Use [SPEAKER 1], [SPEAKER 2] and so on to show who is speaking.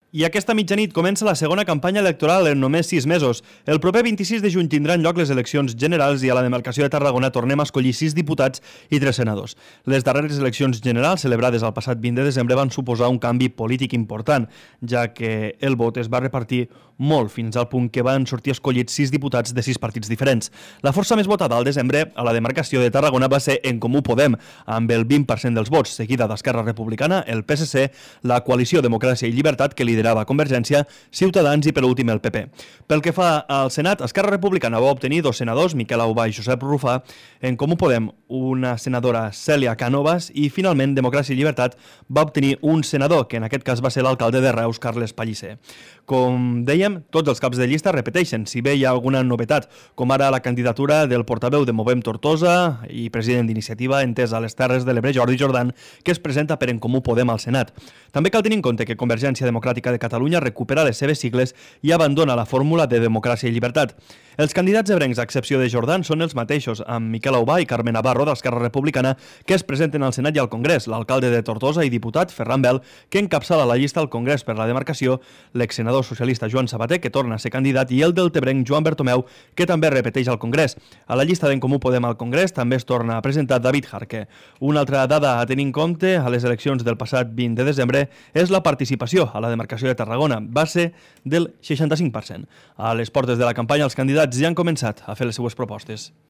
[SPEAKER 1] I aquesta mitjanit comença la segona campanya electoral en només 6 mesos. El proper 26 de juny tindran lloc les eleccions generals i a la demarcació de Tarragona tornem a escollir 6 diputats i 3 senadors. Les darreres eleccions generals, celebrades el passat 20 de desembre, van suposar un canvi polític important, ja que el vot es va repartir molt, fins al punt que van sortir escollits 6 diputats de 6 partits diferents. La força més votada al desembre a la demarcació de Tarragona va ser En Comú Podem, amb el 20% dels vots, seguida d'Esquerra Republicana, el PSC, la Coalició Democràcia i Llibertat, que liderava Convergència, Ciutadans i per últim el PP. Pel que fa al Senat, Esquerra Republicana va obtenir 2 senadors, Miquel Aubà i Josep Rufà, En Comú Podem una senadora, Cèlia Cànovas, i finalment Democràcia i Llibertat va obtenir un senador, que en aquest cas va ser l'alcalde de Reus, Carles Pellicer. Com dèiem, tots els caps de llista repeteixen, si bé hi ha alguna novetat, com ara la candidatura del portaveu de Movem Tortosa i president d'Iniciativa Entesa a les Terres de l'Ebre, Jordi Jordan, que es presenta per En Comú Podem al Senat. També cal tenir en compte que Convergència Democràtica de Catalunya recupera les seves sigles i abandona la fórmula de Democràcia i Llibertat. Els candidats ebrencs, a excepció de Jordan, són els mateixos, amb Miquel Aubà i Carme Navarro d'Esquerra Republicana, que es presenten al Senat i al Congrés, l'alcalde de Tortosa i diputat, Ferran Bel, que encapçala la llista al Congrés per la demarcació, l'exsenador socialista Joan Sabater, que torna a ser candidat, i el deltebrenc Joan Bertomeu, que també repeteix al Congrés. A la llista d'En Comú Podem al Congrés també es torna a presentar David Jarque. Una altra dada a tenir en compte a les eleccions del passat 20 de desembre és la participació a la demarcació de Tarragona. Va ser del 65%. A les portes de la campanya, els candidats ja han començat a fer les seues propostes.